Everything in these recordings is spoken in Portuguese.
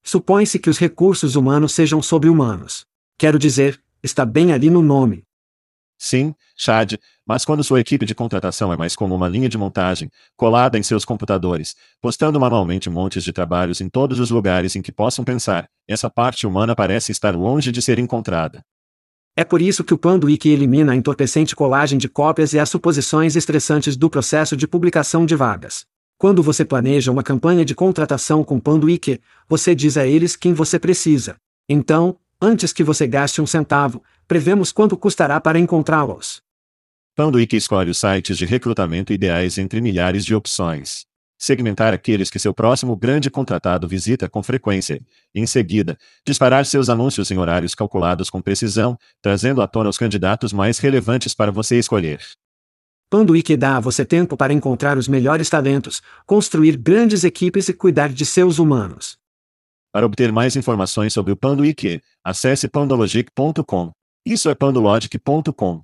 Supõe-se que os recursos humanos sejam sobre-humanos. Quero dizer, está bem ali no nome. Sim, Chad, mas quando sua equipe de contratação é mais como uma linha de montagem, colada em seus computadores, postando manualmente montes de trabalhos em todos os lugares em que possam pensar, essa parte humana parece estar longe de ser encontrada. É por isso que o Panduíque elimina a entorpecente colagem de cópias e as suposições estressantes do processo de publicação de vagas. Quando você planeja uma campanha de contratação com Panduíque, você diz a eles quem você precisa. Então, antes que você gaste um centavo, prevemos quanto custará para encontrá-los. Panduíque escolhe os sites de recrutamento ideais entre milhares de opções. Segmentar aqueles que seu próximo grande contratado visita com frequência. Em seguida, disparar seus anúncios em horários calculados com precisão, trazendo à tona os candidatos mais relevantes para você escolher. Panduíque dá a você tempo para encontrar os melhores talentos, construir grandes equipes e cuidar de seus humanos. Para obter mais informações sobre o Panduíque, acesse pandologic.com. Isso é pandologic.com.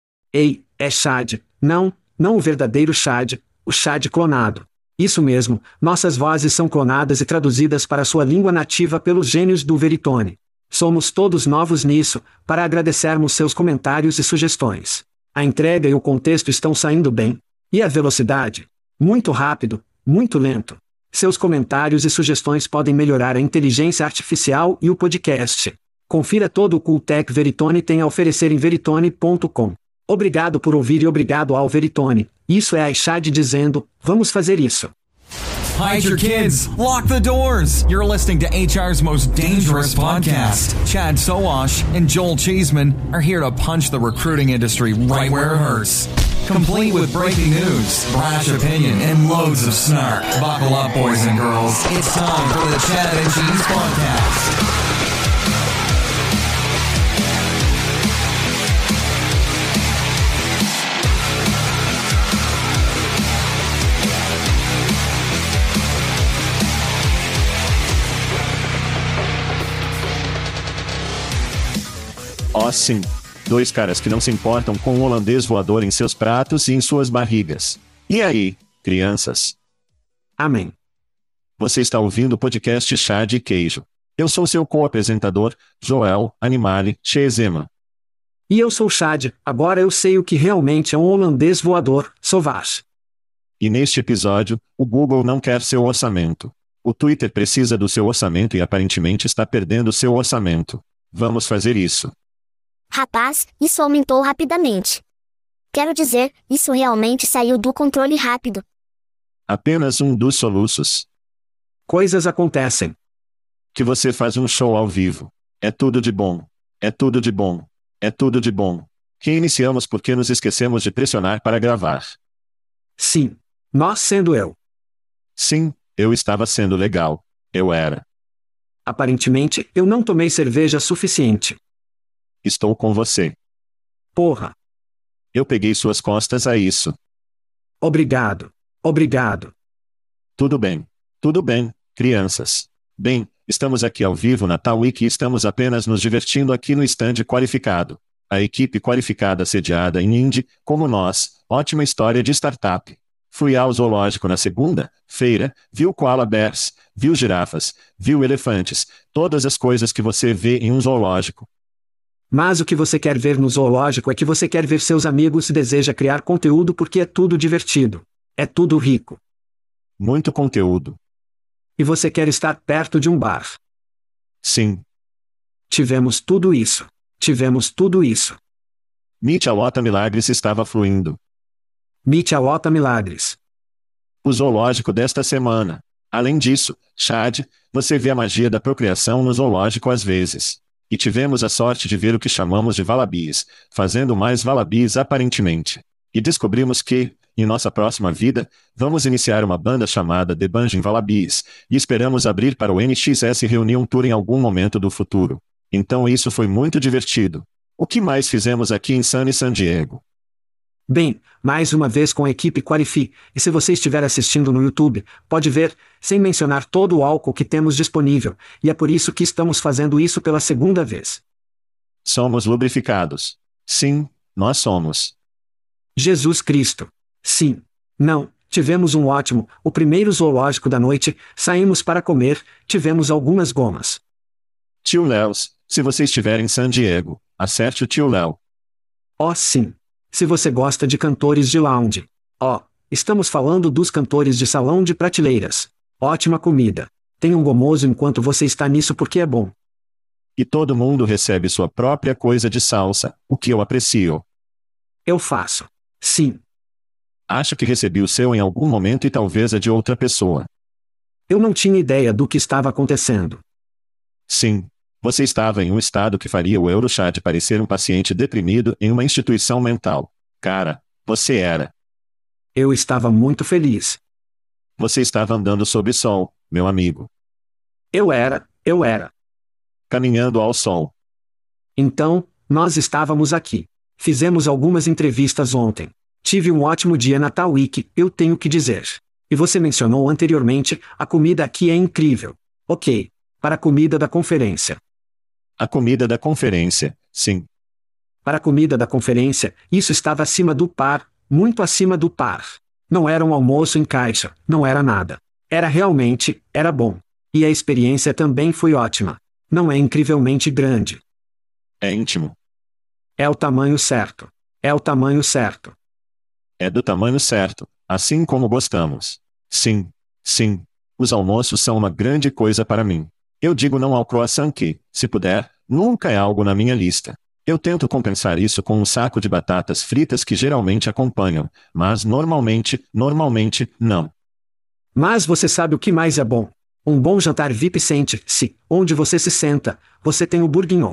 Ei, é Chad, não o verdadeiro Chad, o Chad clonado. Isso mesmo, nossas vozes são clonadas e traduzidas para sua língua nativa pelos gênios do Veritone. Somos todos novos nisso, para agradecermos seus comentários e sugestões. A entrega e o contexto estão saindo bem. E a velocidade? Muito rápido, muito lento. Seus comentários e sugestões podem melhorar a inteligência artificial e o podcast. Confira todo o Cooltech Veritone tem a oferecer em veritone.com. Obrigado por ouvir e obrigado ao Veritone. Isso é a Chad dizendo, vamos fazer isso. Hide your kids. Lock the doors. You're listening to HR's most dangerous podcast. Chad Sowash and Joel Cheeseman are here to punch the recruiting industry right where it hurts. Complete with breaking news, brash opinion, and loads of snark. Buckle up, boys and girls. It's time for the Chad and Cheese Podcast. Oh sim, dois caras que não se importam com um holandês voador em seus pratos e em suas barrigas. E aí, crianças? Amém. Você está ouvindo o podcast Chá de Queijo. Eu sou seu co-apresentador, Joel Animale Cheeseman. E eu sou Chad, agora eu sei o que realmente é um holandês voador, Sovash. E neste episódio, o Google não quer seu orçamento. O Twitter precisa do seu orçamento e aparentemente está perdendo seu orçamento. Vamos fazer isso. Rapaz, isso aumentou rapidamente. Quero dizer, isso realmente saiu do controle rápido. Apenas um dos soluços. Coisas acontecem. Que você faz um show ao vivo. É tudo de bom. É tudo de bom. É tudo de bom. Reiniciamos porque nos esquecemos de pressionar para gravar. Sim. Nós sendo eu. Sim, eu estava sendo legal. Eu era. Aparentemente, eu não tomei cerveja suficiente. Estou com você. Porra. Eu peguei suas costas a isso. Obrigado. Obrigado. Tudo bem, crianças. Bem, estamos aqui ao vivo na Tawik e estamos apenas nos divertindo aqui no stand qualificado. A equipe qualificada sediada em Indy, como nós, ótima história de startup. Fui ao zoológico na segunda-feira, viu koala bears, viu girafas, viu elefantes, todas as coisas que você vê em um zoológico. Mas o que você quer ver no zoológico é que você quer ver seus amigos e deseja criar conteúdo porque é tudo divertido. É tudo rico. Muito conteúdo. E você quer estar perto de um bar. Sim. Tivemos tudo isso. Tivemos tudo isso. Meet a Lota Milagres estava fluindo. Meet a Lota Milagres. O zoológico desta semana. Além disso, Chad, você vê a magia da procriação no zoológico às vezes. E tivemos a sorte de ver o que chamamos de wallabies, fazendo mais wallabies aparentemente. E descobrimos que, em nossa próxima vida, vamos iniciar uma banda chamada The Bungeon Wallabies, e esperamos abrir para o NXS Reunion Tour em algum momento do futuro. Então isso foi muito divertido. O que mais fizemos aqui em Sunny San Diego? Bem, mais uma vez com a equipe Qualify, e se você estiver assistindo no YouTube, pode ver, sem mencionar todo o álcool que temos disponível, e é por isso que estamos fazendo isso pela segunda vez. Somos lubrificados. Sim, nós somos. Jesus Cristo. Sim. Não, Tivemos um ótimo, o primeiro zoológico da noite, saímos para comer, tivemos algumas gomas. Tio Léos, se você estiver em San Diego, acerte o tio Léo. Oh sim. Se você gosta de cantores de lounge. Oh, estamos falando dos cantores de salão de prateleiras. Ótima comida. Tenha um gomoso enquanto você está nisso porque é bom. E todo mundo recebe sua própria coisa de salsa, o que eu aprecio. Eu faço. Sim. Acho que recebi o seu em algum momento e talvez a de outra pessoa. Eu não tinha ideia do que estava acontecendo. Sim. Você estava em um estado que faria o Eurochad parecer um paciente deprimido em uma instituição mental. Cara, você era. Eu estava muito feliz. Você estava andando sob sol, meu amigo. Eu era. Caminhando ao sol. Então, nós estávamos aqui. Fizemos algumas entrevistas ontem. Tive um ótimo dia na Tal Week, eu tenho que dizer. E você mencionou anteriormente, a comida aqui é incrível. Ok. Para a comida da conferência. A comida da conferência, sim. Para a comida da conferência, isso estava acima do par, muito acima do par. Não era um almoço em caixa, não era nada. Era bom. E a experiência também foi ótima. Não é incrivelmente grande. É íntimo. É o tamanho certo. É o tamanho certo. É do tamanho certo, assim como gostamos. Sim. Os almoços são uma grande coisa para mim. Eu digo não ao croissant que, se puder, nunca é algo na minha lista. Eu tento compensar isso com um saco de batatas fritas que geralmente acompanham, mas normalmente, não. Mas você sabe o que mais é bom? Um bom jantar VIP sente-se, onde você se senta, você tem o bourguignon.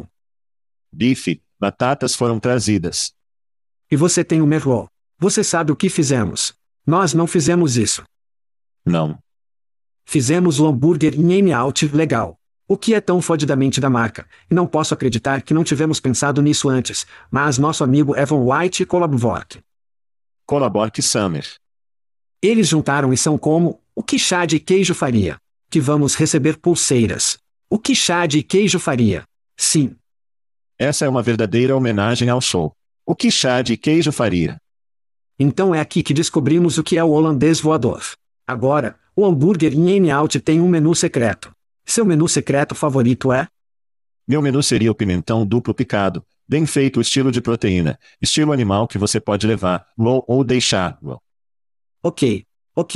Bife, batatas foram trazidas. E você tem o merlot. Você sabe o que fizemos? Nós não fizemos isso. Não. Fizemos o hambúrguer em M-Out legal. O que é tão fodidamente da marca, e não posso acreditar que não tivemos pensado nisso antes, mas nosso amigo Evan White e Colabork. Colabork Summer. Eles juntaram e são como, o que chá de queijo faria? Que vamos receber pulseiras. O que chá de queijo faria? Sim. Essa é uma verdadeira homenagem ao show. O que chá de queijo faria? Então é aqui que descobrimos o que é o holandês voador. Agora, o hambúrguer em M-Out tem um menu secreto. Seu menu secreto favorito é? Meu menu seria o pimentão duplo picado, bem feito estilo de proteína, estilo animal que você pode levar, raw ou deixar raw. Ok.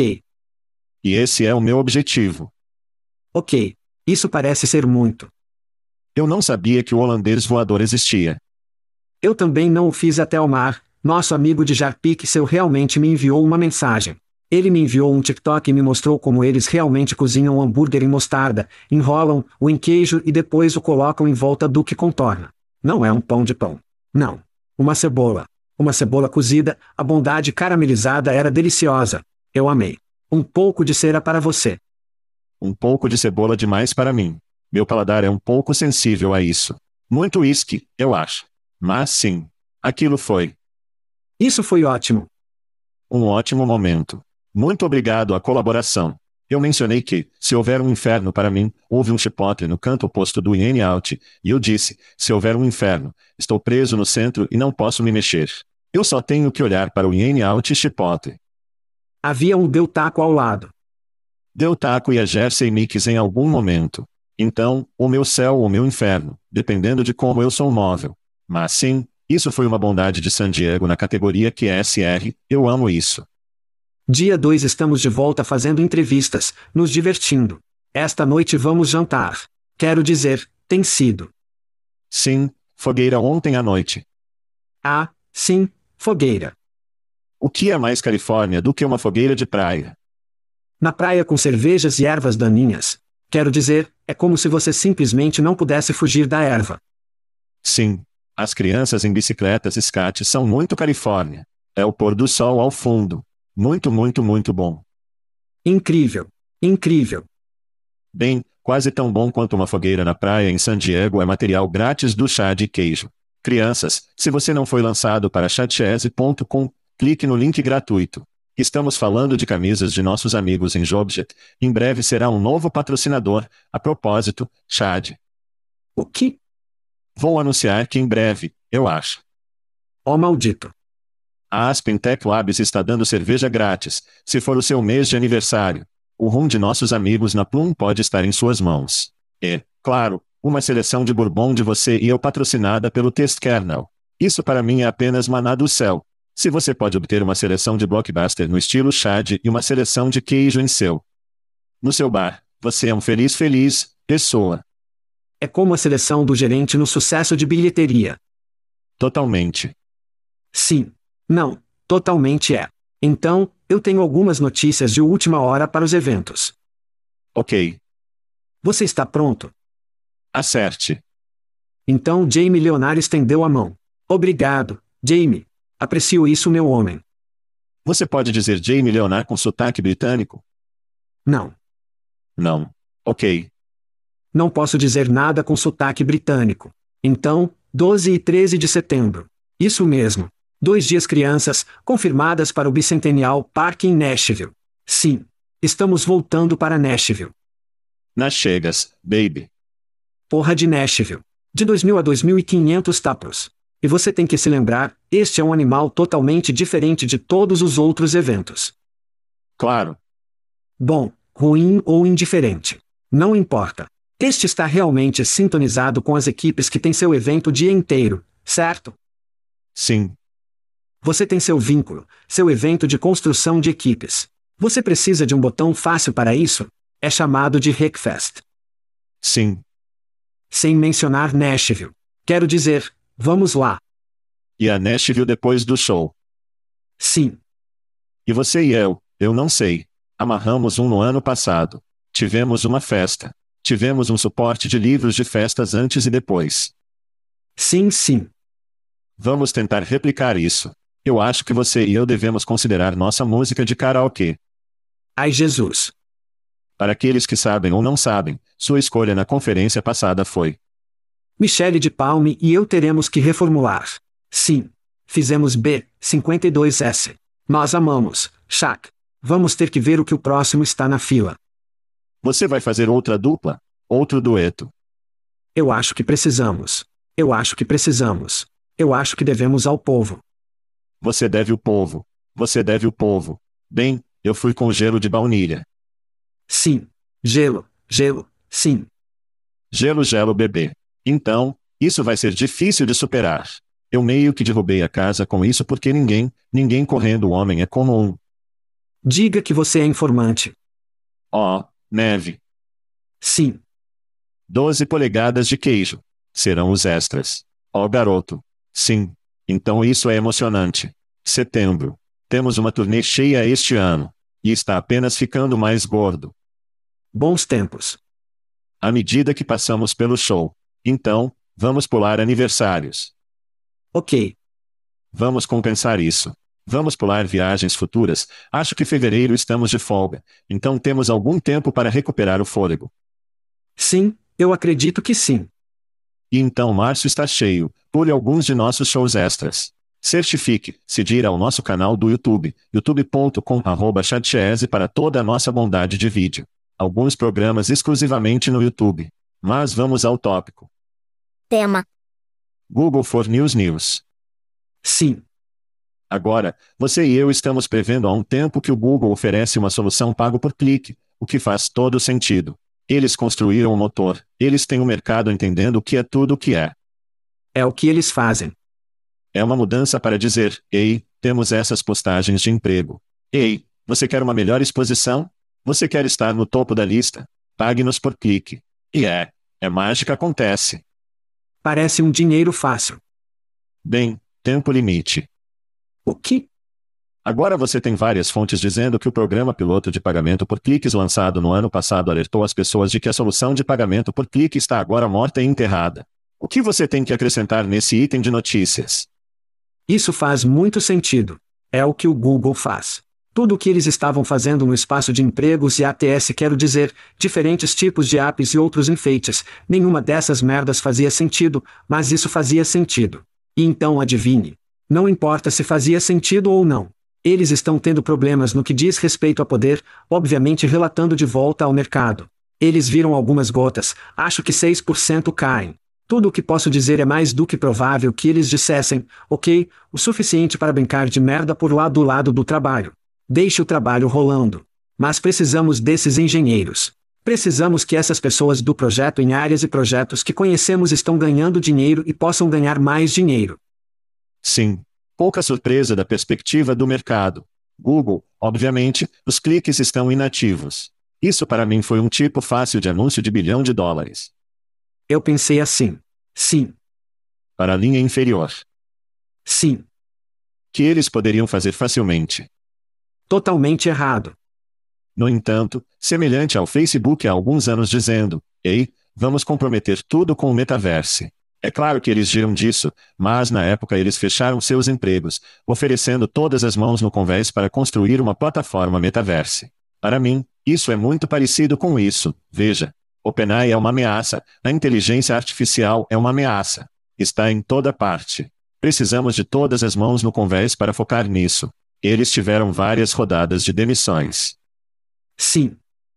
E esse é o meu objetivo. Ok. Isso parece ser muito. Eu não sabia que o holandês voador existia. Eu também não o fiz até o mar. Nosso amigo de Jarpixel realmente me enviou uma mensagem. Ele me enviou um TikTok e me mostrou como eles realmente cozinham o hambúrguer em mostarda, enrolam-o em queijo e depois o colocam em volta do que contorna. Não é um pão de pão. Não. Uma cebola. Uma cebola cozida, a bondade caramelizada era deliciosa. Eu amei. Um pouco de cera para você. Um pouco de cebola demais para mim. Meu paladar é um pouco sensível a isso. Muito uísque, eu acho. Mas sim. Aquilo foi. Isso foi ótimo. Um ótimo momento. Muito obrigado à colaboração. Eu mencionei que, se houver um inferno para mim, houve um chipotle no canto oposto do In Out, e eu disse, se houver um inferno, estou preso no centro e não posso me mexer. Eu só tenho que olhar para o In Out e chipotle. Havia um Del Taco ao lado. Del Taco e a Jersey Mix em algum momento. Então, o meu céu ou o meu inferno, dependendo de como eu sou móvel. Mas sim, isso foi uma bondade de San Diego na categoria QSR, eu amo isso. Dia 2 estamos de volta fazendo entrevistas, nos divertindo. Esta noite vamos jantar. Quero dizer, tem sido. Sim, fogueira ontem à noite. Ah, sim, fogueira. O que é mais Califórnia do que uma fogueira de praia? Na praia com cervejas e ervas daninhas. Quero dizer, é como se você simplesmente não pudesse fugir da erva. Sim, as crianças em bicicletas skate são muito Califórnia. É o pôr do sol ao fundo. Muito bom. Incrível. Bem, quase tão bom quanto uma fogueira na praia em San Diego é material grátis do chá de queijo. Crianças, se você não foi lançado para chatchese.com, clique no link gratuito. Estamos falando de camisas de nossos amigos em Jobjet. Em breve será um novo patrocinador. A propósito, Chad. O que? Vou anunciar que em breve, eu acho. Oh maldito. A Aspen Tech Labs está dando cerveja grátis, se for o seu mês de aniversário. O rum de nossos amigos na Plum pode estar em suas mãos. E, claro, uma seleção de bourbon de você e eu patrocinada pelo Test Kernel. Isso para mim é apenas maná do céu. Se você pode obter uma seleção de Blockbuster no estilo Chad e uma seleção de queijo no seu bar, você é um feliz pessoa. É como a seleção do gerente no sucesso de bilheteria. Totalmente. Sim. Não, totalmente é. Então, eu tenho algumas notícias de última hora para os eventos. Ok. Você está pronto? Acerte. Então Jamie Leonard estendeu a mão. Obrigado, Jamie. Aprecio isso, meu homem. Você pode dizer Jamie Leonard com sotaque britânico? Não. Não. Ok. Não posso dizer nada com sotaque britânico. Então, 12 e 13 de setembro. Isso mesmo. 2 dias crianças, confirmadas para o Bicentennial Park em Nashville. Sim. Estamos voltando para Nashville. Nas chegas, baby. Porra de Nashville. De 2.000 a 2.500 tapos. E você tem que se lembrar, este é um animal totalmente diferente de todos os outros eventos. Claro. Bom, ruim ou indiferente. Não importa. Este está realmente sintonizado com as equipes que têm seu evento o dia inteiro, certo? Sim. Você tem seu vínculo, seu evento de construção de equipes. Você precisa de um botão fácil para isso? É chamado de Hackfest. Sim. Sem mencionar Nashville. Quero dizer, vamos lá. E a Nashville depois do show. Sim. E você e eu não sei. Amarramos um no ano passado. Tivemos uma festa. Tivemos um suporte de livros de festas antes e depois. Sim. Vamos tentar replicar isso. Eu acho que você e eu devemos considerar nossa música de karaokê. Ai Jesus. Para aqueles que sabem ou não sabem, sua escolha na conferência passada foi Michele de Palme e eu teremos que reformular. Sim. Fizemos B52S. Nós amamos, Shaq. Vamos ter que ver o que o próximo está na fila. Você vai fazer outra dupla? Outro dueto? Eu acho que precisamos. Eu acho que precisamos. Eu acho que devemos ao povo. Você deve o povo. Você deve o povo. Bem, eu fui com gelo de baunilha. Sim. Gelo, sim. Gelo, bebê. Então, isso vai ser difícil de superar. Eu meio que derrubei a casa com isso porque ninguém correndo o homem é comum. Diga que você é informante. Oh, neve. Sim. 12 polegadas de queijo. Serão os extras. Oh, garoto. Sim. Então isso é emocionante. Setembro. Temos uma turnê cheia este ano. E está apenas ficando mais gordo. Bons tempos. À medida que passamos pelo show. Então, vamos pular aniversários. Ok. Vamos compensar isso. Vamos pular viagens futuras. Acho que fevereiro estamos de folga. Então temos algum tempo para recuperar o fôlego. Sim, eu acredito que sim. E então março está cheio. Pule alguns de nossos shows extras. Certifique-se de ir ao nosso canal do YouTube, youtube.com/chatchese para toda a nossa bondade de vídeo. Alguns programas exclusivamente no YouTube. Mas vamos ao tópico. Tema. Google for News. Sim. Agora, você e eu estamos prevendo há um tempo que o Google oferece uma solução pago por clique, o que faz todo sentido. Eles construíram um motor, eles têm um mercado entendendo o que é tudo o que é. É o que eles fazem. É uma mudança para dizer, ei, temos essas postagens de emprego. Ei, você quer uma melhor exposição? Você quer estar no topo da lista? Pague-nos por clique. E mágica acontece. Parece um dinheiro fácil. Bem, tempo limite. O que? Agora você tem várias fontes dizendo que o programa piloto de pagamento por cliques lançado no ano passado alertou as pessoas de que a solução de pagamento por clique está agora morta e enterrada. O que você tem que acrescentar nesse item de notícias? Isso faz muito sentido. É o que o Google faz. Tudo o que eles estavam fazendo no espaço de empregos e ATS, quero dizer, diferentes tipos de apps e outros enfeites, nenhuma dessas merdas fazia sentido, mas isso fazia sentido. E então adivinhe. Não importa se fazia sentido ou não. Eles estão tendo problemas no que diz respeito a poder, obviamente relatando de volta ao mercado. Eles viram algumas gotas, acho que 6% caem. Tudo o que posso dizer é mais do que provável que eles dissessem, ok, o suficiente para brincar de merda por lá do lado do trabalho. Deixe o trabalho rolando. Mas precisamos desses engenheiros. Precisamos que essas pessoas do projeto em áreas e projetos que conhecemos estão ganhando dinheiro e possam ganhar mais dinheiro. Sim. Pouca surpresa da perspectiva do mercado. Google, obviamente, os cliques estão inativos. Isso para mim foi um tipo fácil de anúncio de $1 bilhão. Eu pensei assim. Sim. Para a linha inferior. Sim. Que eles poderiam fazer facilmente. Totalmente errado. No entanto, semelhante ao Facebook há alguns anos dizendo, ei, vamos comprometer tudo com o metaverse. É claro que eles giram disso, mas na época eles fecharam seus empregos, oferecendo todas as mãos no convés para construir uma plataforma metaverse. Para mim, isso é muito parecido com isso, veja. OpenAI é uma ameaça, a inteligência artificial é uma ameaça. Está em toda parte. Precisamos de todas as mãos no convés para focar nisso. Eles tiveram várias rodadas de demissões. Sim.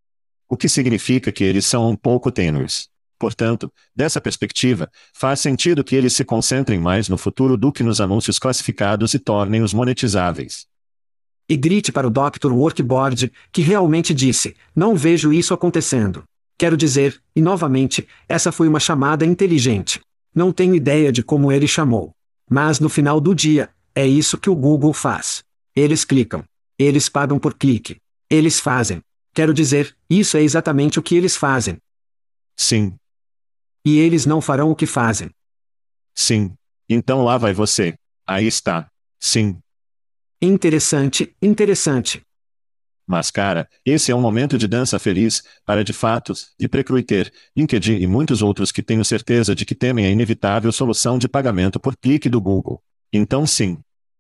O que significa que eles são um pouco tênues. Portanto, dessa perspectiva, faz sentido que eles se concentrem mais no futuro do que nos anúncios classificados e tornem-os monetizáveis. E grite para o Dr. Workboard, que realmente disse, não vejo isso acontecendo. Quero dizer, e novamente, essa foi uma chamada inteligente. Não tenho ideia de como ele chamou. Mas no final do dia, é isso que o Google faz. Eles clicam. Eles pagam por clique. Eles fazem. Quero dizer, isso é exatamente o que eles fazem. Sim. E eles não farão o que fazem. Sim. Então lá vai você. Aí está. Sim. Interessante, interessante. Mas cara, esse é um momento de dança feliz, para de fato, de Precruiter, LinkedIn e muitos outros que tenho certeza de que temem a inevitável solução de pagamento por clique do Google. Então sim.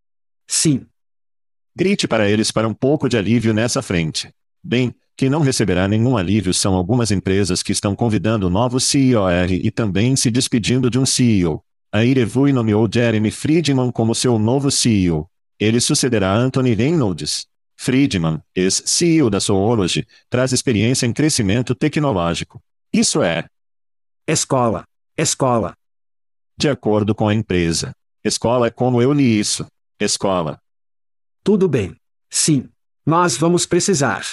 Sim. Grite para eles para um pouco de alívio nessa frente. Bem, quem não receberá nenhum alívio são algumas empresas que estão convidando novos CEOs e também se despedindo de um CEO. A Irevui nomeou Jeremy Friedman como seu novo CEO. Ele sucederá Anthony Reynolds. Friedman, ex-CEO da Zoology, traz experiência em crescimento tecnológico. Isso é Escola. Escola. de acordo com a empresa. Escola é como eu li isso. Escola. Tudo bem. Sim. Nós vamos precisar.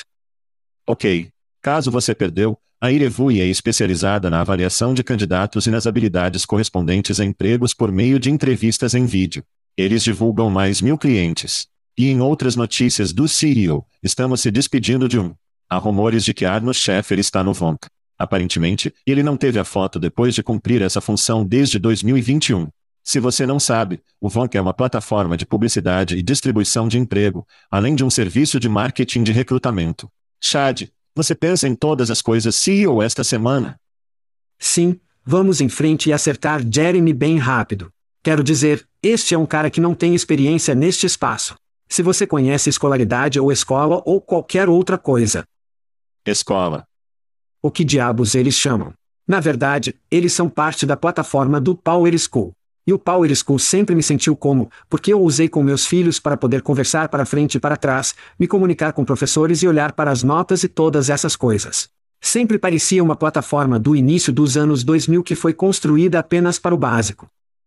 Ok. Caso você perdeu, a Irevui é especializada na avaliação de candidatos e nas habilidades correspondentes a empregos por meio de entrevistas em vídeo. Eles divulgam mais 1.000 clientes. E em outras notícias do CEO, estamos se despedindo de um. Há rumores de que Arno Scheffer está no Vonk. Aparentemente, ele não teve a foto depois de cumprir essa função desde 2021. Se você não sabe, o Vonk é uma plataforma de publicidade e distribuição de emprego, além de um serviço de marketing de recrutamento. Chad, você pensa em todas as coisas CEO esta semana? Sim, vamos em frente e acertar Jeremy bem rápido. Quero dizer, este é um cara que não tem experiência neste espaço. Se você conhece escolaridade ou escola ou qualquer outra coisa. Escola. O que diabos eles chamam? Na verdade, eles são parte da plataforma do Power School. E o Power School sempre me sentiu como, porque eu usei com meus filhos para poder conversar para frente e para trás, me comunicar com professores e olhar para as notas e todas essas coisas. Sempre parecia uma plataforma do início dos anos 2000 que foi construída apenas para o básico.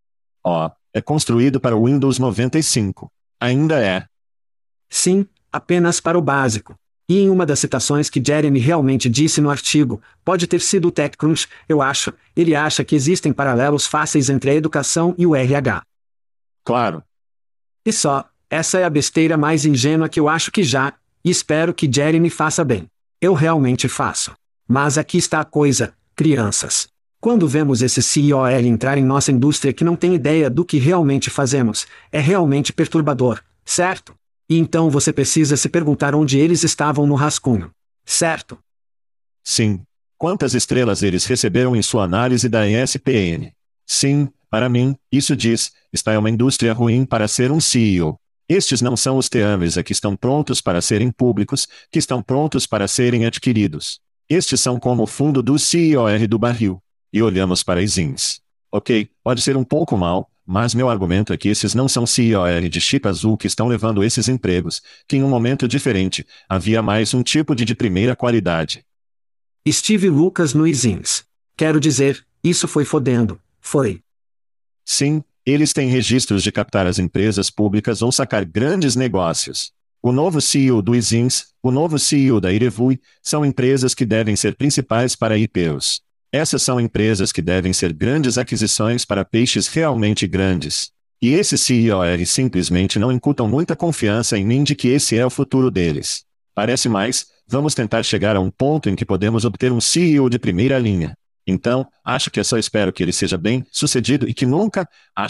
É construído para o Windows 95. Ainda é. Sim, apenas para o básico. E em uma das citações que Jeremy realmente disse no artigo, pode ter sido o TechCrunch, eu acho, ele acha que existem paralelos fáceis entre a educação e o RH. Claro. E só, essa é a besteira mais ingênua que eu acho que já, e espero que Jeremy faça bem. Eu realmente faço. Mas aqui está a coisa, crianças. Quando vemos esse CEOL entrar em nossa indústria que não tem ideia do que realmente fazemos, é realmente perturbador, certo? E então você precisa se perguntar onde eles estavam no rascunho. Certo? Sim. Quantas estrelas eles receberam em sua análise da ESPN? Sim, para mim, isso diz, está é uma indústria ruim para ser um CEO. Estes não são os teames que estão prontos para serem públicos, que estão prontos para serem adquiridos. Estes são como o fundo do CEOR do barril. E olhamos para as INs. Ok, pode ser um pouco mal, mas meu argumento é que esses não são CEOR de chip azul que estão levando esses empregos, que em um momento diferente, havia mais um tipo de primeira qualidade. Steve Lucas no ISINs. Quero dizer, isso foi fodendo. Foi. Sim, eles têm registros de captar as empresas públicas ou sacar grandes negócios. O novo CEO do Izins, o novo CEO da Irevui, são empresas que devem ser principais para IPOs. Essas são empresas que devem ser grandes aquisições para peixes realmente grandes. E esses CEOs simplesmente não incutam muita confiança em mim de que esse é o futuro deles. Parece mais, vamos tentar chegar a um ponto em que podemos obter um CEO de primeira linha. Então, acho que eu só espero que ele seja bem sucedido e que nunca,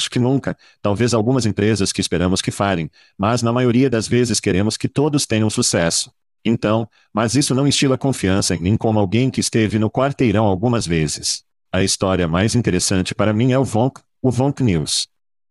talvez algumas empresas que esperamos que falhem, mas na maioria das vezes queremos que todos tenham sucesso. Então, mas isso não instila confiança em mim como alguém que esteve no quarteirão algumas vezes. A história mais interessante para mim é o Vonk News.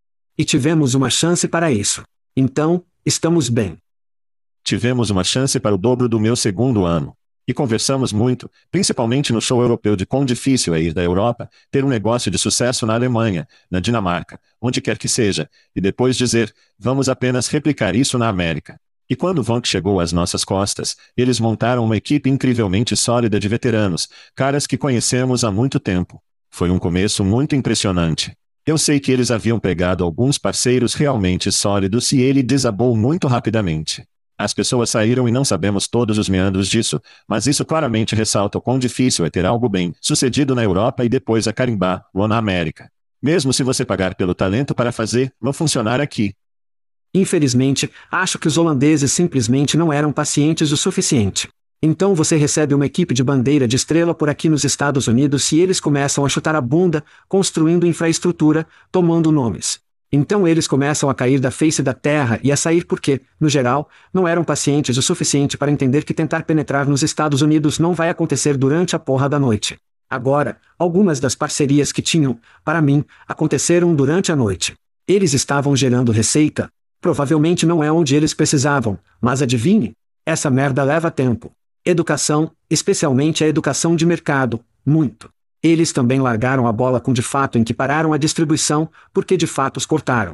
E tivemos uma chance para isso. Então, estamos bem. Tivemos uma chance para o dobro do meu segundo ano. E conversamos muito, principalmente no show europeu de quão difícil é ir da Europa, ter um negócio de sucesso na Alemanha, na Dinamarca, onde quer que seja, e depois dizer, vamos apenas replicar isso na América. E quando Vonk chegou às nossas costas, eles montaram uma equipe incrivelmente sólida de veteranos, caras que conhecemos há muito tempo. Foi um começo muito impressionante. Eu sei que eles haviam pegado alguns parceiros realmente sólidos e ele desabou muito rapidamente. As pessoas saíram e não sabemos todos os meandros disso, mas isso claramente ressalta o quão difícil é ter algo bem sucedido na Europa e depois a carimbar ou na América. Mesmo se você pagar pelo talento para fazer, não funcionar aqui. Infelizmente, acho que os holandeses simplesmente não eram pacientes o suficiente. Então você recebe uma equipe de bandeira de estrela por aqui nos Estados Unidos e eles começam a chutar a bunda, construindo infraestrutura, tomando nomes. Então eles começam a cair da face da terra e a sair porque, no geral, não eram pacientes o suficiente para entender que tentar penetrar nos Estados Unidos não vai acontecer durante a porra da noite. Agora, algumas das parcerias que tinham, para mim, aconteceram durante a noite. Eles estavam gerando receita. Provavelmente não é onde eles precisavam, mas adivinhe? Essa merda leva tempo. Educação, especialmente a educação de mercado, muito. Eles também largaram a bola com de fato em que pararam a distribuição, porque de fato os cortaram.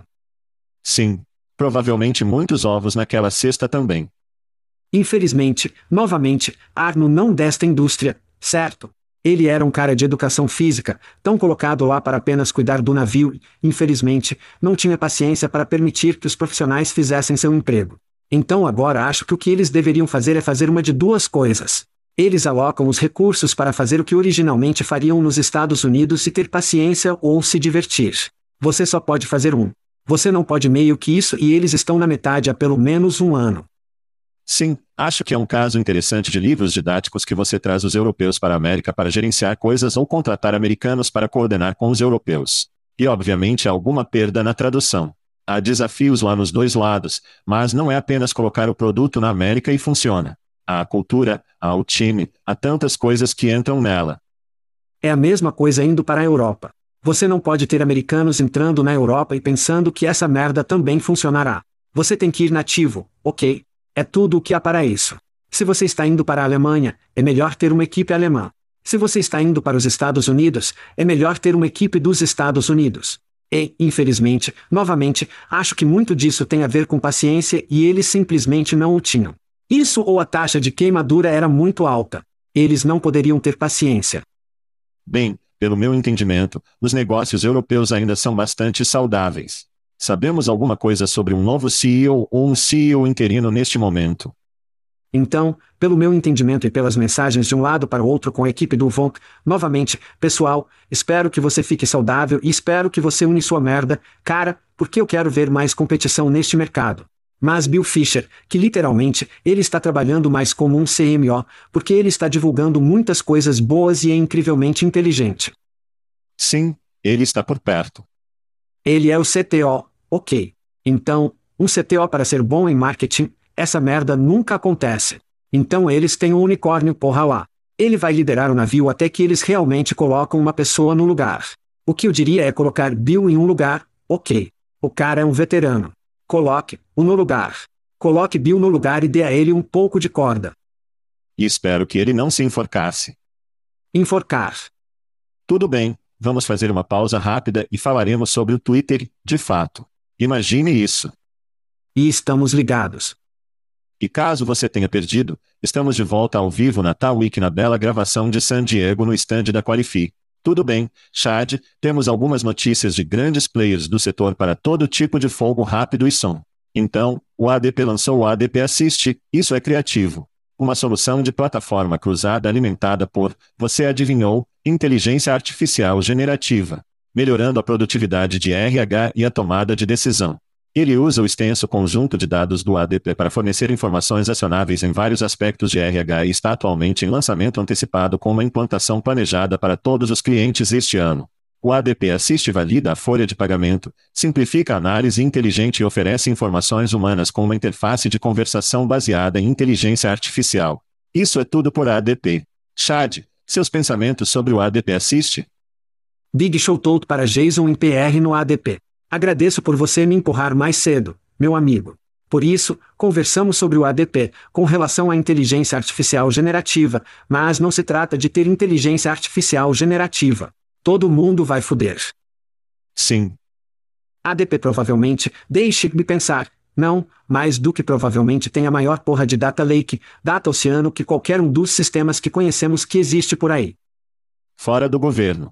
Sim. Provavelmente muitos ovos naquela cesta também. Infelizmente, novamente, Arno não desta indústria, certo? Ele era um cara de educação física, tão colocado lá para apenas cuidar do navio e, infelizmente, não tinha paciência para permitir que os profissionais fizessem seu emprego. Então agora acho que o que eles deveriam fazer é fazer uma de duas coisas. Eles alocam os recursos para fazer o que originalmente fariam nos Estados Unidos e ter paciência ou se divertir. Você só pode fazer um. Você não pode meio que isso e eles estão na metade há pelo menos um ano. Sim, acho que é um caso interessante de livros didáticos que você traz os europeus para a América para gerenciar coisas ou contratar americanos para coordenar com os europeus. E obviamente há alguma perda na tradução. Há desafios lá nos dois lados, mas não é apenas colocar o produto na América e funciona. Há a cultura, há o time, há tantas coisas que entram nela. É a mesma coisa indo para a Europa. Você não pode ter americanos entrando na Europa e pensando que essa merda também funcionará. Você tem que ir nativo, ok? É tudo o que há para isso. Se você está indo para a Alemanha, é melhor ter uma equipe alemã. Se você está indo para os Estados Unidos, é melhor ter uma equipe dos Estados Unidos. E, infelizmente, novamente, acho que muito disso tem a ver com paciência e eles simplesmente não o tinham. Isso ou a taxa de queimadura era muito alta. Eles não poderiam ter paciência. Bem, pelo meu entendimento, os negócios europeus ainda são bastante saudáveis. Sabemos alguma coisa sobre um novo CEO ou um CEO interino neste momento? Então, pelo meu entendimento e pelas mensagens de um lado para o outro com a equipe do Vonk, novamente, pessoal, espero que você fique saudável e espero que você une sua merda, cara, porque eu quero ver mais competição neste mercado. Mas Bill Fisher, que literalmente, ele está trabalhando mais como um CMO, porque ele está divulgando muitas coisas boas e é incrivelmente inteligente. Sim, ele está por perto. Ele é o CTO, ok. Então, um CTO para ser bom em marketing, essa merda nunca acontece. Então eles têm um unicórnio porra lá. Ele vai liderar o navio até que eles realmente colocam uma pessoa no lugar. O que eu diria é colocar Bill em um lugar, ok. O cara é um veterano. Coloque-o no lugar. Coloque Bill no lugar e dê a ele um pouco de corda. E espero que ele não se enforcasse. Enforcar. Tudo bem, vamos fazer uma pausa rápida e falaremos sobre o Twitter, de fato. Imagine isso. E estamos ligados. E caso você tenha perdido, estamos de volta ao vivo na Tal Week na bela gravação de San Diego no stand da Qualify. Tudo bem, Chad, temos algumas notícias de grandes players do setor para todo tipo de fogo rápido e som. Então, o ADP lançou o ADP Assist, isso é criativo. Uma solução de plataforma cruzada alimentada por, você adivinhou, inteligência artificial generativa, melhorando a produtividade de RH e a tomada de decisão. Ele usa o extenso conjunto de dados do ADP para fornecer informações acionáveis em vários aspectos de RH e está atualmente em lançamento antecipado com uma implantação planejada para todos os clientes este ano. O ADP Assist valida a folha de pagamento, simplifica a análise inteligente e oferece informações humanas com uma interface de conversação baseada em inteligência artificial. Isso é tudo por ADP. Chad, seus pensamentos sobre o ADP Assist? Big shoutout para Jason em PR no ADP. Agradeço por você me empurrar mais cedo, meu amigo. Por isso, conversamos sobre o ADP, com relação à inteligência artificial generativa, mas não se trata de ter inteligência artificial generativa. Todo mundo vai foder. Sim. ADP provavelmente, deixe-me pensar, não, mais do que provavelmente tem a maior porra de data lake, data oceano que qualquer um dos sistemas que conhecemos que existe por aí. Fora do governo.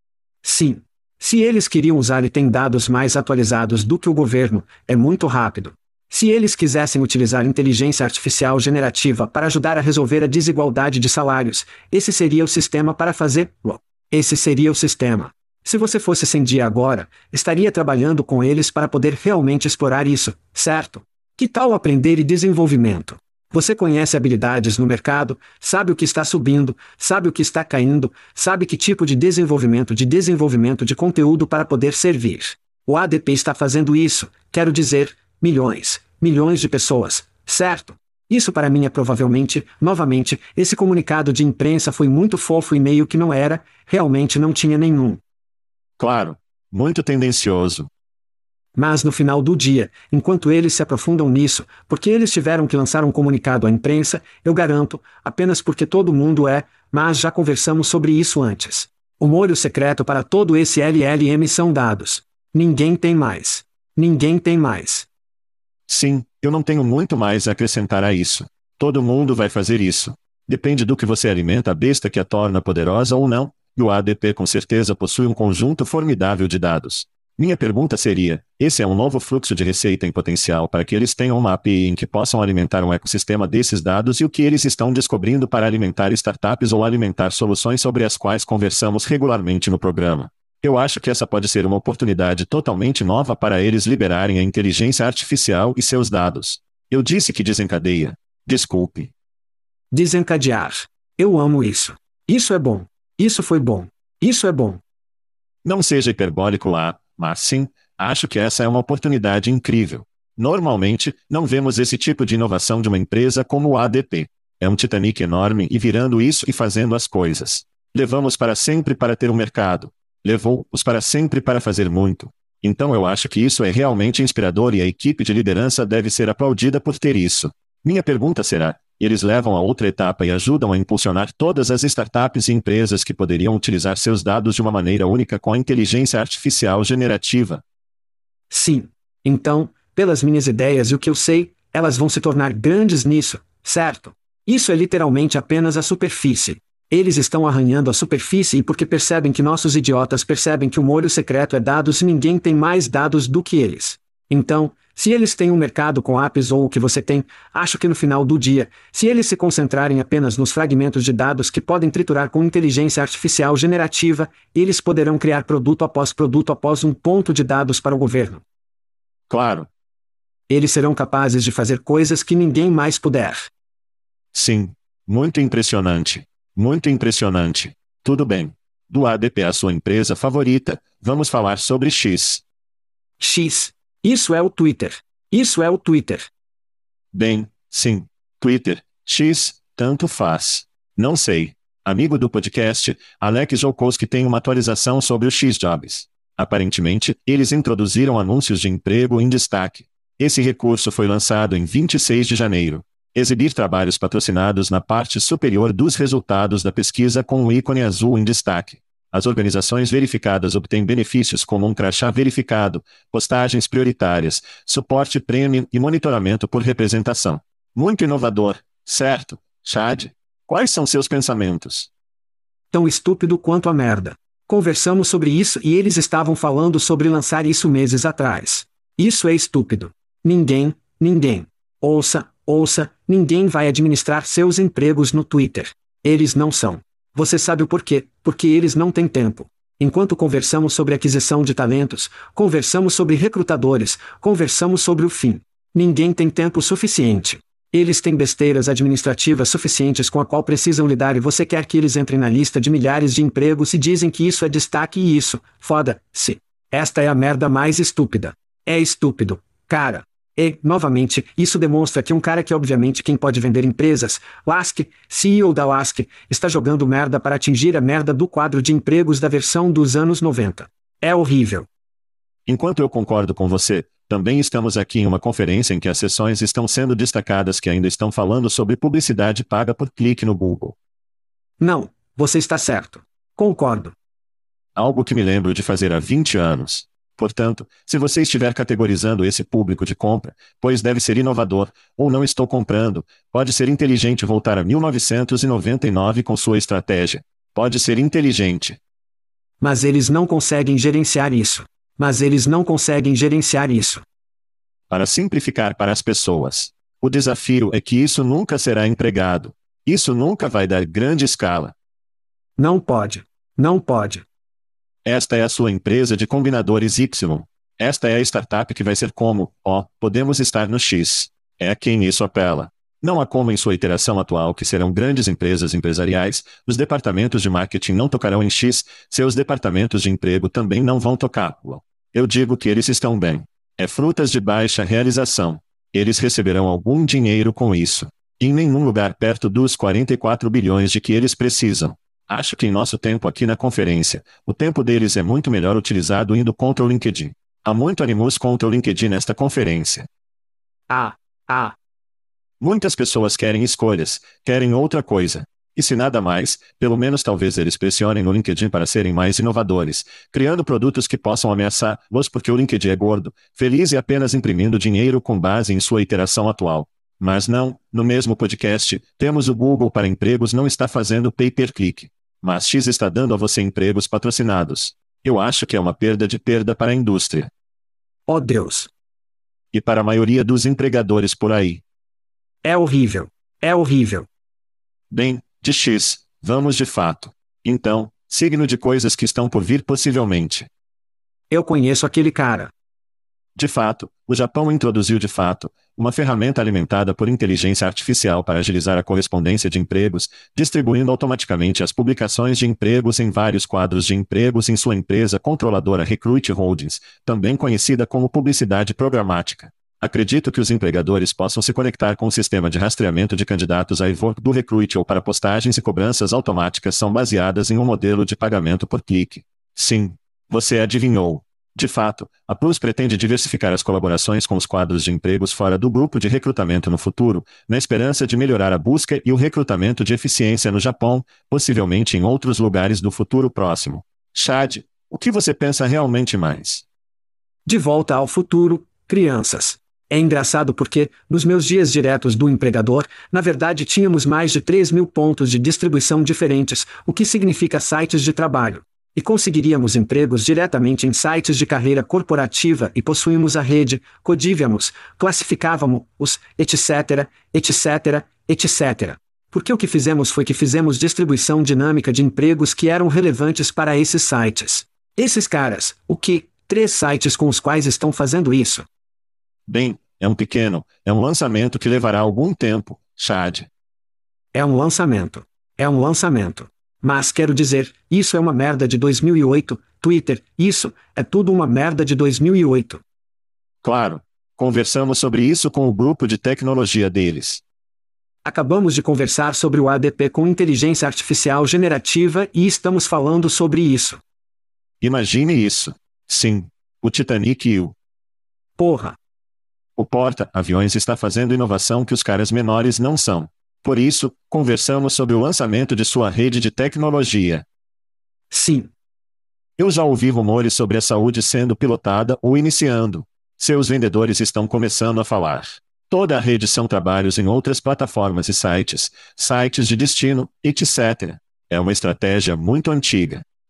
Sim. Se eles queriam usar e têm dados mais atualizados do que o governo, é muito rápido. Se eles quisessem utilizar inteligência artificial generativa para ajudar a resolver a desigualdade de salários, esse seria o sistema para fazer. Esse seria o sistema. Se você fosse sem dia agora, estaria trabalhando com eles para poder realmente explorar isso, certo? Que tal aprender e desenvolvimento? Você conhece habilidades no mercado, sabe o que está subindo, sabe o que está caindo, sabe que tipo de desenvolvimento de conteúdo para poder servir. O ADP está fazendo isso, quero dizer, milhões de pessoas, certo? Isso para mim é provavelmente, novamente, esse comunicado de imprensa foi muito fofo e meio que não era, realmente não tinha nenhum. Claro, muito tendencioso. Mas no final do dia, enquanto eles se aprofundam nisso, porque eles tiveram que lançar um comunicado à imprensa, eu garanto, apenas porque todo mundo mas já conversamos sobre isso antes. O molho secreto para todo esse LLM são dados. Ninguém tem mais. Ninguém tem mais. Sim, eu não tenho muito mais a acrescentar a isso. Todo mundo vai fazer isso. Depende do que você alimenta a besta que a torna poderosa ou não, e o ADP com certeza possui um conjunto formidável de dados. Minha pergunta seria, esse é um novo fluxo de receita em potencial para que eles tenham uma API em que possam alimentar um ecossistema desses dados e o que eles estão descobrindo para alimentar startups ou alimentar soluções sobre as quais conversamos regularmente no programa. Eu acho que essa pode ser uma oportunidade totalmente nova para eles liberarem a inteligência artificial e seus dados. Eu disse que desencadeia. Desculpe. Desencadear. Eu amo isso. Isso é bom. Isso foi bom. Isso é bom. Não seja hiperbólico lá. Mas sim, acho que essa é uma oportunidade incrível. Normalmente, não vemos esse tipo de inovação de uma empresa como o ADP. É um Titanic enorme e virando isso e fazendo as coisas. Levamos para sempre para ter um mercado. Levou-os para sempre para fazer muito. Então eu acho que isso é realmente inspirador e a equipe de liderança deve ser aplaudida por ter isso. Minha pergunta será, eles levam a outra etapa e ajudam a impulsionar todas as startups e empresas que poderiam utilizar seus dados de uma maneira única com a inteligência artificial generativa? Sim. Então, pelas minhas ideias e o que eu sei, elas vão se tornar grandes nisso, certo? Isso é literalmente apenas a superfície. Eles estão arranhando a superfície e porque percebem que nossos idiotas percebem que o molho secreto é dados e ninguém tem mais dados do que eles. Então, se eles têm um mercado com apps ou o que você tem, acho que no final do dia, se eles se concentrarem apenas nos fragmentos de dados que podem triturar com inteligência artificial generativa, eles poderão criar produto após um ponto de dados para o governo. Claro. Eles serão capazes de fazer coisas que ninguém mais puder. Sim. Muito impressionante. Muito impressionante. Tudo bem. Do ADP à sua empresa favorita, vamos falar sobre X. X. Isso é o Twitter. Isso é o Twitter. Bem, sim. Twitter, X, tanto faz. Não sei. Amigo do podcast, Alex Joukowski tem uma atualização sobre o X-Jobs. Aparentemente, eles introduziram anúncios de emprego em destaque. Esse recurso foi lançado em 26 de janeiro. Exibir trabalhos patrocinados na parte superior dos resultados da pesquisa com o ícone azul em destaque. As organizações verificadas obtêm benefícios como um crachá verificado, postagens prioritárias, suporte premium e monitoramento por representação. Muito inovador, certo, Chad? Quais são seus pensamentos? Tão estúpido quanto a merda. Conversamos sobre isso e eles estavam falando sobre lançar isso meses atrás. Isso é estúpido. Ninguém. Ouça, ninguém vai administrar seus empregos no Twitter. Eles não são. Você sabe o porquê? Porque eles não têm tempo. Enquanto conversamos sobre aquisição de talentos, conversamos sobre recrutadores, conversamos sobre o fim. Ninguém tem tempo suficiente. Eles têm besteiras administrativas suficientes com a qual precisam lidar e você quer que eles entrem na lista de milhares de empregos e dizem que isso é destaque e isso, foda-se. Esta é a merda mais estúpida. É estúpido, cara. E, novamente, isso demonstra que um cara que obviamente quem pode vender empresas, Lask, CEO da Lask, está jogando merda para atingir a merda do quadro de empregos da versão dos anos 90. É horrível. Enquanto eu concordo com você, também estamos aqui em uma conferência em que as sessões estão sendo destacadas que ainda estão falando sobre publicidade paga por clique no Google. Não, você está certo. Concordo. Algo que me lembro de fazer há 20 anos. Portanto, se você estiver categorizando esse público de compra, pois deve ser inovador, ou não estou comprando, pode ser inteligente voltar a 1999 com sua estratégia. Pode ser inteligente. Mas eles não conseguem gerenciar isso. Para simplificar para as pessoas. O desafio é que isso nunca será empregado. Isso nunca vai dar grande escala. Não pode. Esta é a sua empresa de combinadores Y. Esta é a startup que vai ser como, podemos estar no X. É a quem isso apela. Não há como em sua iteração atual que serão grandes empresas empresariais, os departamentos de marketing não tocarão em X, seus departamentos de emprego também não vão tocá-lo. Eu digo que eles estão bem. É frutas de baixa realização. Eles receberão algum dinheiro com isso. Em nenhum lugar perto dos 44 bilhões de que eles precisam. Acho que em nosso tempo aqui na conferência, o tempo deles é muito melhor utilizado indo contra o LinkedIn. Há muito animus contra o LinkedIn nesta conferência. Muitas pessoas querem escolhas, querem outra coisa. E se nada mais, pelo menos talvez eles pressionem no LinkedIn para serem mais inovadores, criando produtos que possam ameaçá-los porque o LinkedIn é gordo, feliz e apenas imprimindo dinheiro com base em sua iteração atual. Mas não, no mesmo podcast, temos o Google para empregos não está fazendo pay-per-click. Mas X está dando a você empregos patrocinados. Eu acho que é uma perda para a indústria. Oh Deus. E para a maioria dos empregadores por aí. É horrível. Bem, de X, vamos de fato. Então, signo de coisas que estão por vir possivelmente. Eu conheço aquele cara. De fato, o Japão introduziu de fato uma ferramenta alimentada por inteligência artificial para agilizar a correspondência de empregos, distribuindo automaticamente as publicações de empregos em vários quadros de empregos em sua empresa controladora Recruit Holdings, também conhecida como publicidade programática. Acredito que os empregadores possam se conectar com o sistema de rastreamento de candidatos a Evoque do Recruit ou para postagens e cobranças automáticas são baseadas em um modelo de pagamento por clique. Sim, você adivinhou. De fato, a Plus pretende diversificar as colaborações com os quadros de empregos fora do grupo de recrutamento no futuro, na esperança de melhorar a busca e o recrutamento de eficiência no Japão, possivelmente em outros lugares do futuro próximo. Chad, o que você pensa realmente mais? De volta ao futuro, crianças. É engraçado porque, nos meus dias diretos do empregador, na verdade tínhamos mais de 3.000 pontos de distribuição diferentes, o que significa sites de trabalho. E conseguiríamos empregos diretamente em sites de carreira corporativa e possuímos a rede, codíamos, classificávamos-os, etc. Porque o que fizemos foi que fizemos distribuição dinâmica de empregos que eram relevantes para esses sites. Esses caras, 3 sites com os quais estão fazendo isso? Bem, é um lançamento que levará algum tempo, Chad. É um lançamento. Mas quero dizer, isso é uma merda de 2008, Twitter, isso, é tudo uma merda de 2008. Claro. Conversamos sobre isso com o grupo de tecnologia deles. Acabamos de conversar sobre o ADP com inteligência artificial generativa e estamos falando sobre isso. Imagine isso. Sim. O Titanic e o... Porra. O porta-aviões está fazendo inovação que os caras menores não são. Por isso, conversamos sobre o lançamento de sua rede de tecnologia. Sim. Eu já ouvi rumores sobre a saúde sendo pilotada ou iniciando. Seus vendedores estão começando a falar. Toda a rede são trabalhos em outras plataformas e sites de destino, etc. É uma estratégia muito antiga.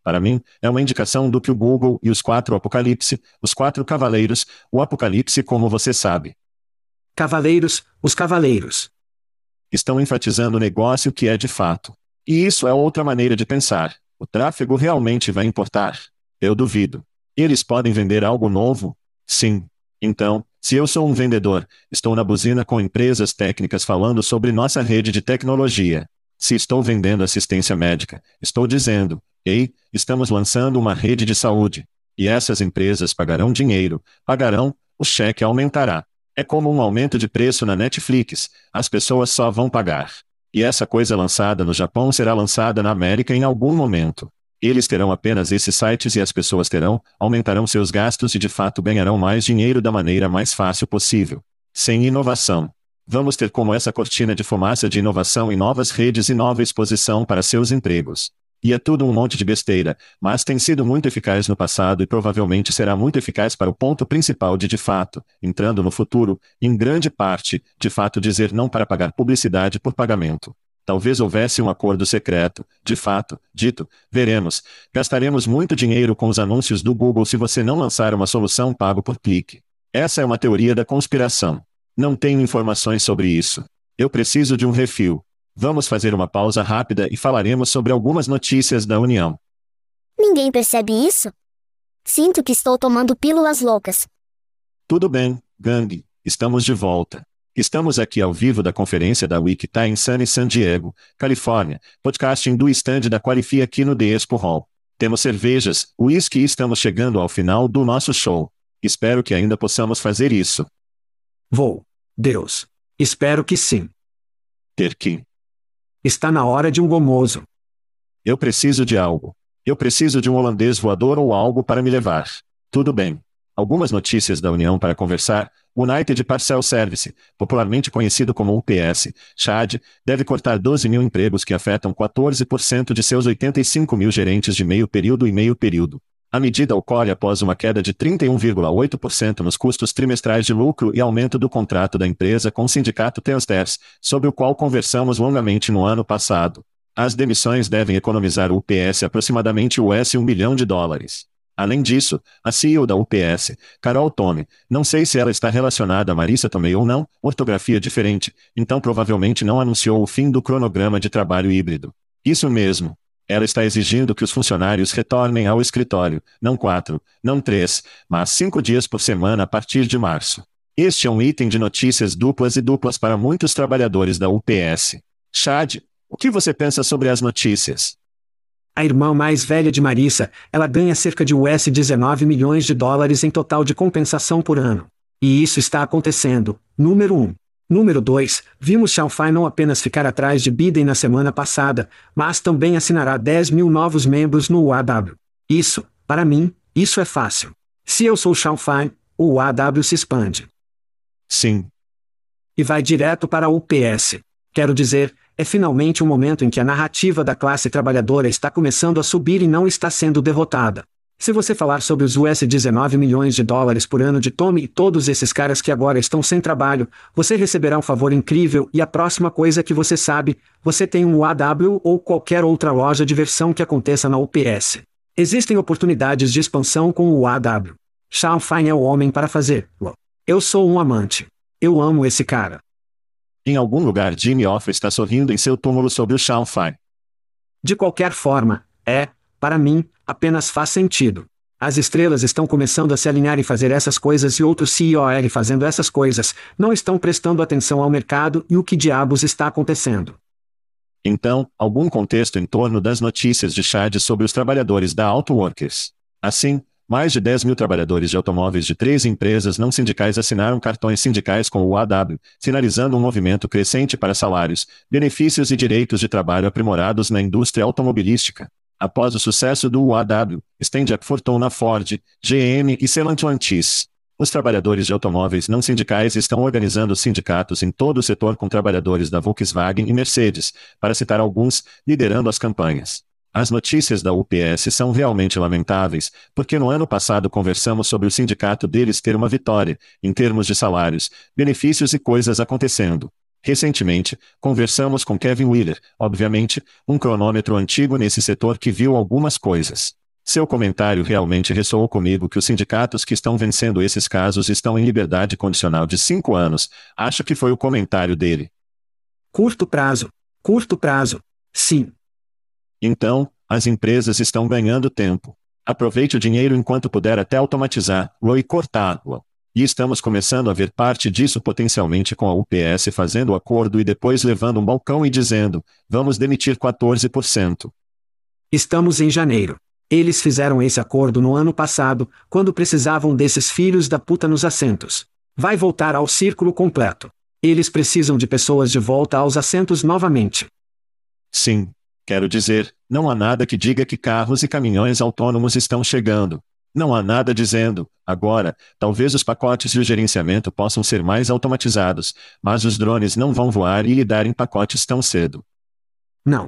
Para mim, é uma indicação do que o Google e os 4 Apocalipse, os 4 cavaleiros, o Apocalipse como você sabe. Cavaleiros, os cavaleiros. Estão enfatizando o negócio que é de fato. E isso é outra maneira de pensar. O tráfego realmente vai importar? Eu duvido. Eles podem vender algo novo? Sim. Então, se eu sou um vendedor, estou na buzina com empresas técnicas falando sobre nossa rede de tecnologia. Se estou vendendo assistência médica, estou dizendo, ei, estamos lançando uma rede de saúde. E essas empresas pagarão dinheiro, o cheque aumentará. É como um aumento de preço na Netflix, as pessoas só vão pagar. E essa coisa lançada no Japão será lançada na América em algum momento. Eles terão apenas esses sites e as pessoas aumentarão seus gastos e de fato ganharão mais dinheiro da maneira mais fácil possível. Sem inovação. Vamos ter como essa cortina de fumaça de inovação e novas redes e nova exposição para seus empregos. E é tudo um monte de besteira, mas tem sido muito eficaz no passado e provavelmente será muito eficaz para o ponto principal de fato, entrando no futuro, em grande parte, de fato dizer não para pagar publicidade por pagamento. Talvez houvesse um acordo secreto, de fato, dito, veremos, gastaremos muito dinheiro com os anúncios do Google se você não lançar uma solução pago por clique. Essa é uma teoria da conspiração. Não tenho informações sobre isso. Eu preciso de um refil. Vamos fazer uma pausa rápida e falaremos sobre algumas notícias da União. Ninguém percebe isso? Sinto que estou tomando pílulas loucas. Tudo bem, gangue, estamos de volta. Estamos aqui ao vivo da conferência da Wikita em Sunny San Diego, Califórnia, podcasting do stand da Qualify aqui no The Expo Hall. Temos cervejas, whisky e estamos chegando ao final do nosso show. Espero que ainda possamos fazer isso. Deus. Espero que sim. Ter que. Está na hora de um gomoso. Eu preciso de algo. Eu preciso de um holandês voador ou algo para me levar. Tudo bem. Algumas notícias da União para conversar. United Parcel Service, popularmente conhecido como UPS, CHAD, deve cortar 12 mil empregos que afetam 14% de seus 85 mil gerentes de meio período e meio período. A medida ocorre após uma queda de 31,8% nos custos trimestrais de lucro e aumento do contrato da empresa com o sindicato Teamsters, sobre o qual conversamos longamente no ano passado. As demissões devem economizar o UPS aproximadamente US$1 milhão. Além disso, a CEO da UPS, Carol Tomé, não sei se ela está relacionada a Marissa Tomei ou não, ortografia diferente, então provavelmente não anunciou o fim do cronograma de trabalho híbrido. Isso mesmo. Ela está exigindo que os funcionários retornem ao escritório, não 4, não 3, mas 5 dias por semana a partir de março. Este é um item de notícias duplas e duplas para muitos trabalhadores da UPS. Chad, o que você pensa sobre as notícias? A irmã mais velha de Marissa, ela ganha cerca de US$19 milhões em total de compensação por ano. E isso está acontecendo, número 1. Número 2, vimos Xiaofai não apenas ficar atrás de Biden na semana passada, mas também assinará 10 mil novos membros no UAW. Isso, para mim, isso é fácil. Se eu sou Xiaofai, o UAW se expande. Sim. E vai direto para a UPS. Quero dizer, é finalmente um momento em que a narrativa da classe trabalhadora está começando a subir e não está sendo derrotada. Se você falar sobre os US$19 milhões por ano de Tomé e todos esses caras que agora estão sem trabalho, você receberá um favor incrível e a próxima coisa que você sabe, você tem um UAW ou qualquer outra loja de versão que aconteça na UPS. Existem oportunidades de expansão com o UAW. Xiaofai é o homem para fazê-lo. Eu sou um amante. Eu amo esse cara. Em algum lugar Jimmy Hoffa está sorrindo em seu túmulo sobre o Xiaofai. De qualquer forma, para mim, apenas faz sentido. As estrelas estão começando a se alinhar e fazer essas coisas e outros CEOs fazendo essas coisas, não estão prestando atenção ao mercado e o que diabos está acontecendo. Então, algum contexto em torno das notícias de Chad sobre os trabalhadores da Autoworkers. Assim, mais de 10 mil trabalhadores de automóveis de 3 empresas não sindicais assinaram cartões sindicais com o UAW, sinalizando um movimento crescente para salários, benefícios e direitos de trabalho aprimorados na indústria automobilística. Após o sucesso do UAW, Stand-up Fortuna Ford, GM e Stellantis. Os trabalhadores de automóveis não sindicais estão organizando sindicatos em todo o setor com trabalhadores da Volkswagen e Mercedes, para citar alguns, liderando as campanhas. As notícias da UPS são realmente lamentáveis, porque no ano passado conversamos sobre o sindicato deles ter uma vitória, em termos de salários, benefícios e coisas acontecendo. Recentemente, conversamos com Kevin Wheeler, obviamente, um cronômetro antigo nesse setor que viu algumas coisas. Seu comentário realmente ressoou comigo que os sindicatos que estão vencendo esses casos estão em liberdade condicional de 5 anos. Acho que foi o comentário dele. Curto prazo. Curto prazo. Sim. Então, as empresas estão ganhando tempo. Aproveite o dinheiro enquanto puder até automatizá-lo e cortá-lo. E estamos começando a ver parte disso potencialmente com a UPS fazendo o acordo e depois levando um balcão e dizendo, vamos demitir 14%. Estamos em janeiro. Eles fizeram esse acordo no ano passado, quando precisavam desses filhos da puta nos assentos. Vai voltar ao círculo completo. Eles precisam de pessoas de volta aos assentos novamente. Sim. Quero dizer, não há nada que diga que carros e caminhões autônomos estão chegando. Não há nada dizendo, agora, talvez os pacotes e o gerenciamento possam ser mais automatizados, mas os drones não vão voar e lidar em pacotes tão cedo. Não.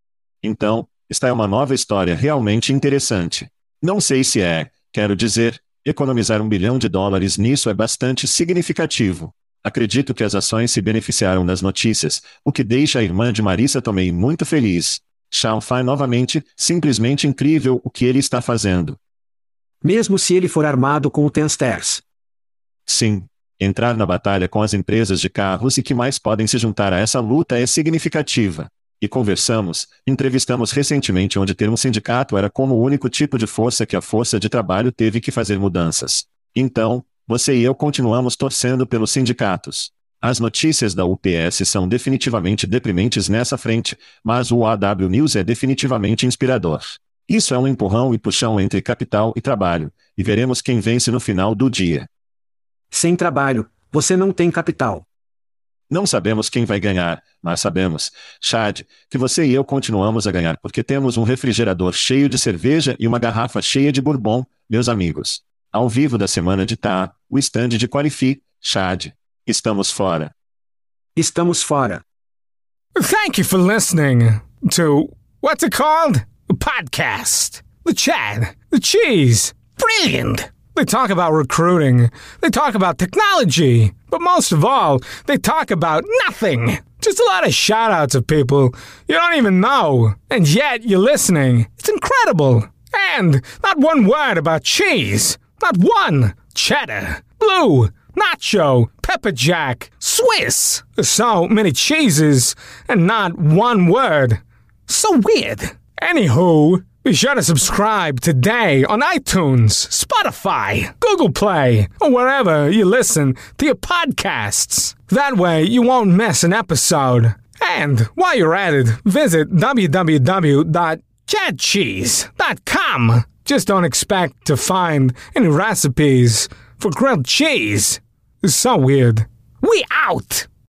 Então, esta é uma nova história realmente interessante. Não sei se quero dizer, economizar $1 bilhão nisso é bastante significativo. Acredito que as ações se beneficiaram das notícias, o que deixa a irmã de Marissa Tomei muito feliz. Xiaofai novamente, simplesmente incrível o que ele está fazendo. Mesmo se ele for armado com o Tensters. Sim. Entrar na batalha com as empresas de carros e que mais podem se juntar a essa luta é significativa. E entrevistamos recentemente onde ter um sindicato era como o único tipo de força que a força de trabalho teve que fazer mudanças. Então, você e eu continuamos torcendo pelos sindicatos. As notícias da UPS são definitivamente deprimentes nessa frente, mas o AW News é definitivamente inspirador. Isso é um empurrão e puxão entre capital e trabalho, e veremos quem vence no final do dia. Sem trabalho, você não tem capital. Não sabemos quem vai ganhar, mas sabemos, Chad, que você e eu continuamos a ganhar porque temos um refrigerador cheio de cerveja e uma garrafa cheia de bourbon, meus amigos. Ao vivo da semana de o stand de Qualify, Chad. Estamos fora. Estamos fora. Thank you for listening to, what's it called? A podcast. The Chad. The Cheese. Brilliant. They talk about recruiting. They talk about technology. But most of all, they talk about nothing. Just a lot of shout-outs of people you don't even know. And yet you're listening. It's incredible. And not one word about cheese. Not one. Cheddar. Blue. Nacho. Pepper Jack. Swiss. So many cheeses and not one word. So weird. Anywho, be sure to subscribe today on iTunes, Spotify, Google Play, or wherever you listen to your podcasts. That way you won't miss an episode. And while you're at it, visit www.chadcheese.com. Just don't expect to find any recipes for grilled cheese. It's so weird. We out!